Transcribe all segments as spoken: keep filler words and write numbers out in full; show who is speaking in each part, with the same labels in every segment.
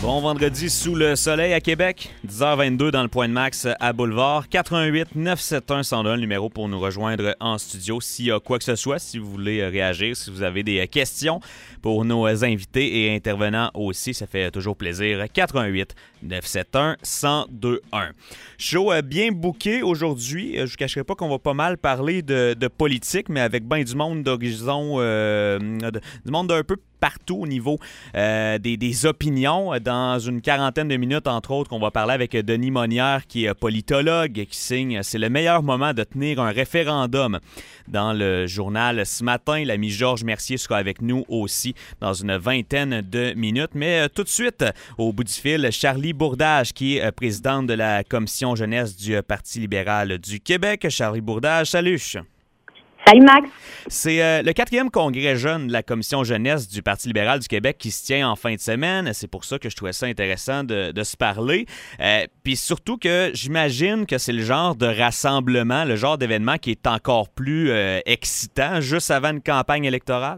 Speaker 1: Bon vendredi sous le soleil à Québec, dix heures vingt-deux dans le Point de Max à Boulevard. quatre un huit neuf sept un un zéro un, le numéro pour nous rejoindre en studio. S'il y a quoi que ce soit, si vous voulez réagir, si vous avez des questions pour nos invités et intervenants aussi, ça fait toujours plaisir. quatre un huit neuf sept un un zéro deux un. Show bien booké aujourd'hui. Je ne vous cacherai pas qu'on va pas mal parler de, de politique, mais avec bien du monde d'horizon, euh, de, du monde d'un peu partout au niveau euh, des, des opinions. Dans une quarantaine de minutes, entre autres, qu'on va parler avec Denis Monnière, qui est politologue, qui signe « C'est le meilleur moment de tenir un référendum » dans le journal ce matin. L'ami Georges Mercier sera avec nous aussi dans une vingtaine de minutes. Mais euh, tout de suite, au bout du fil, Charlie Bourdage, qui est euh, présidente de la commission jeunesse du euh, Parti libéral du Québec. Charlie Bourdage, salut!
Speaker 2: Salut Max.
Speaker 1: C'est euh, le quatrième congrès jeune de la commission jeunesse du Parti libéral du Québec qui se tient en fin de semaine. C'est pour ça que je trouvais ça intéressant de, de se parler. Euh, Puis surtout que j'imagine que c'est le genre de rassemblement, le genre d'événement qui est encore plus euh, excitant juste avant une campagne électorale.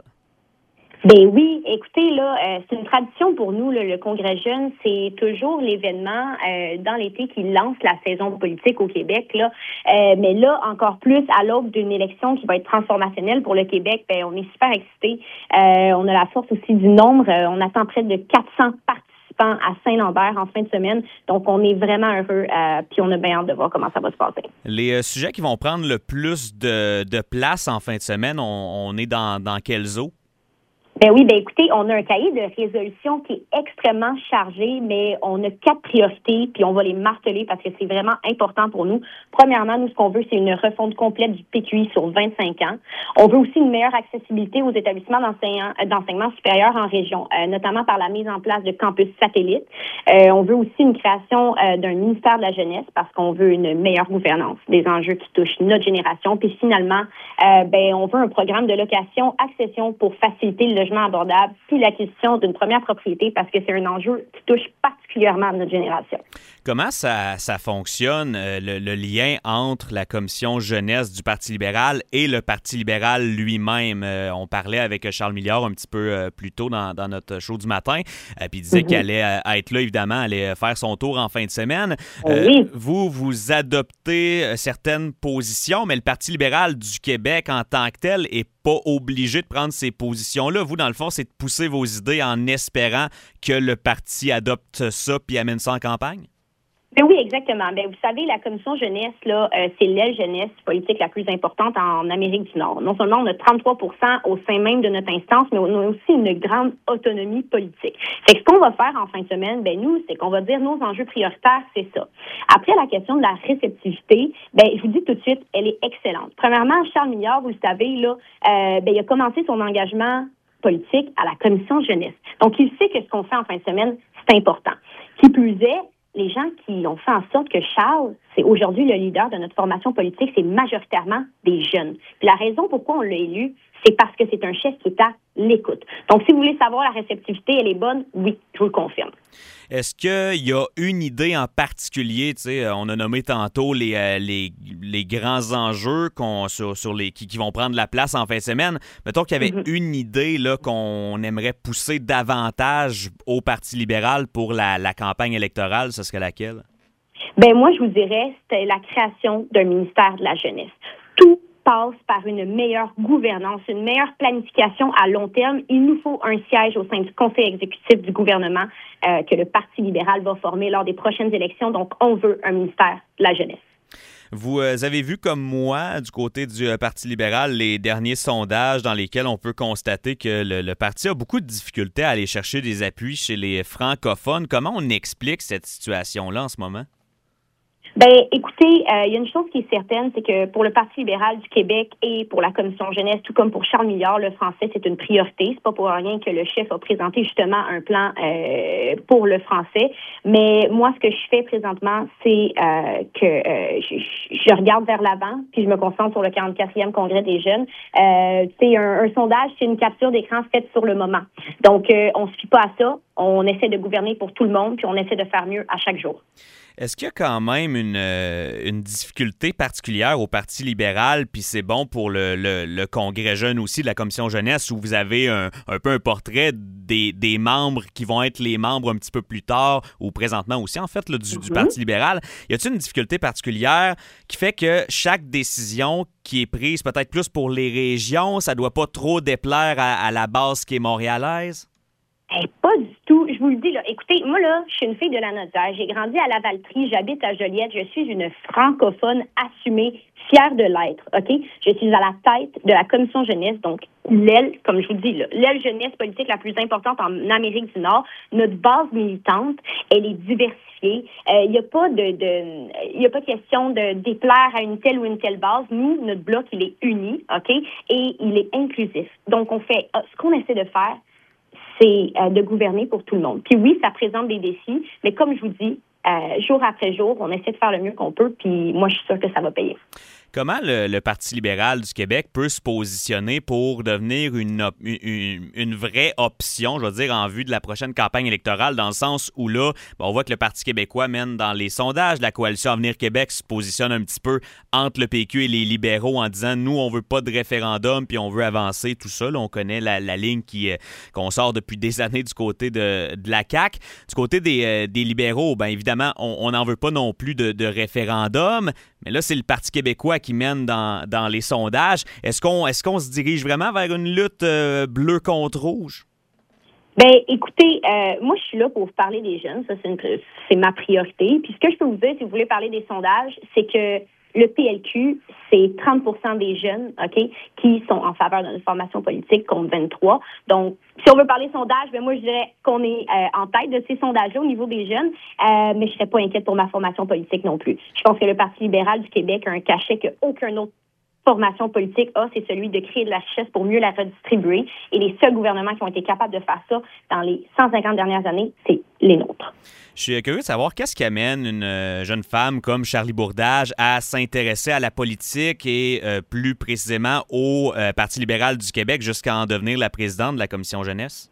Speaker 2: Ben oui, écoutez, là, euh, c'est une tradition pour nous, là, le Congrès jeune, c'est toujours l'événement euh, dans l'été qui lance la saison politique au Québec, là. Euh, mais là, encore plus à l'aube d'une élection qui va être transformationnelle pour le Québec, ben on est super excités. Euh, on a la force aussi du nombre. Euh, on attend près de quatre cents participants à Saint-Lambert en fin de semaine. Donc, on est vraiment heureux, euh, puis on a bien hâte de voir comment ça va se passer.
Speaker 1: Les euh, sujets qui vont prendre le plus de, de place en fin de semaine, on, on est dans, dans quels eaux?
Speaker 2: Ben oui, ben écoutez, on a un cahier de résolution qui est extrêmement chargé, mais on a quatre priorités, puis on va les marteler parce que c'est vraiment important pour nous. Premièrement, nous, ce qu'on veut, c'est une refonte complète du P Q I sur vingt-cinq ans. On veut aussi une meilleure accessibilité aux établissements d'enseignement supérieur en région, euh, notamment par la mise en place de campus satellites. Euh, on veut aussi une création euh, d'un ministère de la jeunesse parce qu'on veut une meilleure gouvernance des enjeux qui touchent notre génération. Puis finalement, euh, ben on veut un programme de location accession pour faciliter le logement abordable, puis l'acquisition d'une première propriété parce que c'est un enjeu qui touche particulièrement notre génération.
Speaker 1: Comment ça, ça fonctionne, euh, le, le lien entre la commission jeunesse du Parti libéral et le Parti libéral lui-même? Euh, on parlait avec Charles Milliard un petit peu euh, plus tôt dans, dans notre show du matin, euh, puis il disait mm-hmm. qu'elle allait euh, être là, évidemment, allait faire son tour en fin de semaine. Euh, oui. Vous, vous adoptez certaines positions, mais le Parti libéral du Québec en tant que tel est pas obligé de prendre ces positions-là. Vous, dans le fond, c'est de pousser vos idées en espérant que le parti adopte ça puis amène ça en campagne?
Speaker 2: Ben oui, exactement. Ben vous savez, la commission jeunesse, là, euh, c'est l'aile jeunesse politique la plus importante en Amérique du Nord. Non seulement on a trente-trois pour cent au sein même de notre instance, mais on a aussi une grande autonomie politique. Fait que ce qu'on va faire en fin de semaine, ben nous, c'est qu'on va dire nos enjeux prioritaires, c'est ça. Après, la question de la réceptivité, ben je vous dis tout de suite, elle est excellente. Premièrement, Charles Milliard, vous le savez, là, euh, ben il a commencé son engagement politique à la commission jeunesse. Donc, il sait que ce qu'on fait en fin de semaine, c'est important. Qui plus est, les gens qui ont fait en sorte que Charles, c'est aujourd'hui le leader de notre formation politique, c'est majoritairement des jeunes. Puis la raison pourquoi on l'a élu, c'est parce que c'est un chef qui est à l'écoute. Donc, si vous voulez savoir la réceptivité, elle est bonne, oui, je vous le confirme.
Speaker 1: Est-ce qu'il y a une idée en particulier, tu sais, on a nommé tantôt les, euh, les, les grands enjeux qu'on, sur, sur les, qui, qui vont prendre la place en fin de semaine. Mettons qu'il y avait mm-hmm. une idée là, qu'on aimerait pousser davantage au Parti libéral pour la, la campagne électorale, ce serait laquelle?
Speaker 2: Ben moi, je vous dirais, c'était la création d'un ministère de la jeunesse. Tout passe par une meilleure gouvernance, une meilleure planification à long terme. Il nous faut un siège au sein du conseil exécutif du gouvernement euh, que le Parti libéral va former lors des prochaines élections. Donc, on veut un ministère de la jeunesse.
Speaker 1: Vous avez vu comme moi, du côté du Parti libéral, les derniers sondages dans lesquels on peut constater que le, le parti a beaucoup de difficultés à aller chercher des appuis chez les francophones. Comment on explique cette situation-là en ce moment?
Speaker 2: Ben, écoutez, euh, il y a une chose qui est certaine, c'est que pour le Parti libéral du Québec et pour la commission jeunesse, tout comme pour Charles Milliard, le français, c'est une priorité. C'est pas pour rien que le chef a présenté justement un plan euh, pour le français. Mais moi, ce que je fais présentement, c'est euh, que euh, je, je regarde vers l'avant, puis je me concentre sur le quarante-quatrième congrès des jeunes. Euh, c'est un, un sondage, c'est une capture d'écran faite sur le moment. Donc, euh, on se fie pas à ça. On essaie de gouverner pour tout le monde, puis on essaie de faire mieux à chaque jour.
Speaker 1: Est-ce qu'il y a quand même une, euh, une difficulté particulière au Parti libéral, puis c'est bon pour le, le, le Congrès jeune aussi, de la Commission jeunesse, où vous avez un, un peu un portrait des, des membres qui vont être les membres un petit peu plus tard, ou présentement aussi, en fait, là, du, mm-hmm. du Parti libéral. Y a-t-il une difficulté particulière qui fait que chaque décision qui est prise, peut-être plus pour les régions, ça doit pas trop déplaire à, à la base qui est montréalaise?
Speaker 2: Eh, pas du tout. Je vous le dis, là. Écoutez, moi, là, je suis une fille de la Naudière. J'ai grandi à Lavaltrie. J'habite à Joliette. Je suis une francophone assumée, fière de l'être, OK? Je suis à la tête de la Commission jeunesse, donc l'aile, comme je vous dis, là, l'aile jeunesse politique la plus importante en Amérique du Nord. Notre base militante, elle est diversifiée. Il euh, n'y a pas de, de il y a pas de question de déplaire à une telle ou une telle base. Nous, notre bloc, il est uni, OK? Et il est inclusif. Donc, on fait, ce qu'on essaie de faire, c'est euh, de gouverner pour tout le monde. Puis oui, ça présente des défis, mais comme je vous dis, euh, jour après jour, on essaie de faire le mieux qu'on peut, puis moi, je suis sûre que ça va payer.
Speaker 1: Comment le, le Parti libéral du Québec peut se positionner pour devenir une, op- une, une vraie option, je veux dire, en vue de la prochaine campagne électorale, dans le sens où là, ben, on voit que le Parti québécois mène dans les sondages. La coalition Avenir Québec se positionne un petit peu entre le P Q et les libéraux en disant, nous, on veut pas de référendum, puis on veut avancer, tout ça. Là, on connaît la, la ligne qui, euh, qu'on sort depuis des années du côté de, de la C A Q. Du côté des, euh, des libéraux, bien évidemment, on n'en veut pas non plus de, de référendum, mais là, c'est le Parti québécois qui mène dans, dans les sondages. Est-ce qu'on, est-ce qu'on se dirige vraiment vers une lutte euh, bleu contre rouge?
Speaker 2: Ben, écoutez, euh, moi, je suis là pour vous parler des jeunes. Ça, c'est, une, c'est ma priorité. Puis, ce que je peux vous dire, si vous voulez parler des sondages, c'est que le P L Q, c'est trente pour cent des jeunes, OK, qui sont en faveur d'une formation politique contre vingt-trois. Donc, si on veut parler sondage, ben moi, je dirais qu'on est euh, en tête de ces sondages-là au niveau des jeunes, euh, mais je serais pas inquiète pour ma formation politique non plus. Je pense que le Parti libéral du Québec a un cachet qu'aucun autre formation politique a, c'est celui de créer de la richesse pour mieux la redistribuer. Et les seuls gouvernements qui ont été capables de faire ça dans les cent cinquante dernières années, c'est les nôtres.
Speaker 1: Je suis curieux de savoir qu'est-ce qui amène une jeune femme comme Charlie Bourdage à s'intéresser à la politique et euh, plus précisément au euh, Parti libéral du Québec jusqu'à en devenir la présidente de la Commission jeunesse?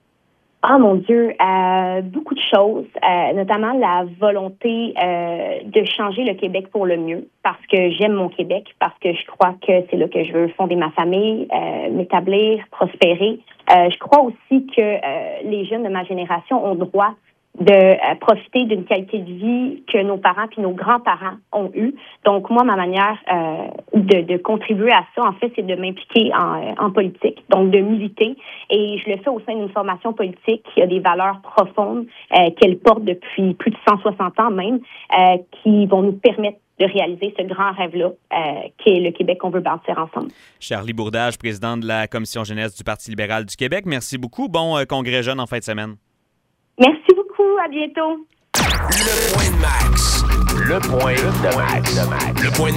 Speaker 2: Ah, mon Dieu, euh, beaucoup de choses, euh, notamment la volonté euh, de changer le Québec pour le mieux, parce que j'aime mon Québec, parce que je crois que c'est là que je veux fonder ma famille, euh, m'établir, prospérer. Euh, je crois aussi que euh, les jeunes de ma génération ont droit de euh, profiter d'une qualité de vie que nos parents puis nos grands-parents ont eue. Donc, moi, ma manière euh, de, de contribuer à ça, en fait, c'est de m'impliquer en, en politique, donc de militer. Et je le fais au sein d'une formation politique qui a des valeurs profondes, euh, qu'elle porte depuis plus de cent soixante ans même, euh, qui vont nous permettre de réaliser ce grand rêve-là, euh, qui est le Québec qu'on veut bâtir ensemble.
Speaker 1: Charlie Bourdage, présidente de la Commission jeunesse du Parti libéral du Québec, merci beaucoup. Bon euh, congrès jeune en fin de semaine.
Speaker 2: Merci beaucoup. À bientôt.
Speaker 3: Le point de Max. Le point de Max. Le point de